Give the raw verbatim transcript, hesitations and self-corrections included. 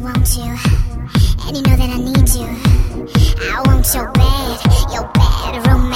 want you, and you know that I need you. I want your bad, your bad romance.